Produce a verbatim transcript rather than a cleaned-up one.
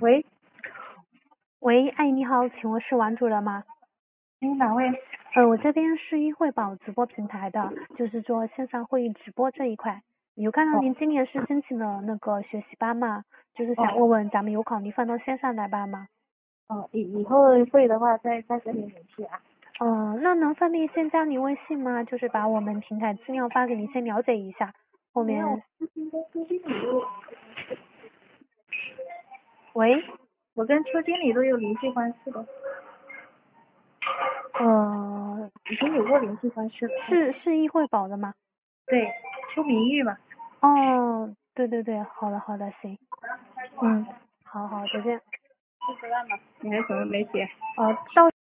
喂喂，哎，你好，请问是王主任吗？ 哎，哪位？ 呃，我这边是一汇宝直播平台的，就是做线上会议直播这一块。有看到哦您今年是申请了那个学习班嘛？就是想哦问问咱们有考虑放到线上来办吗？ 哦，以以后会的话再再跟你联系啊。 嗯、那能方便先加您微信吗？就是把我们平台资料发给您，先了解一下。后没有， 面， 之前跟初经理都， 喂， 我跟初经理都有联系方式的， 呃， 已经有过联系方式了。 是是一汇宝的吗？ 对，出名誉嘛。 哦，对对对，好的好的，行，嗯，好好，再见。 四十万吧。你还有什么没写？ 呃，到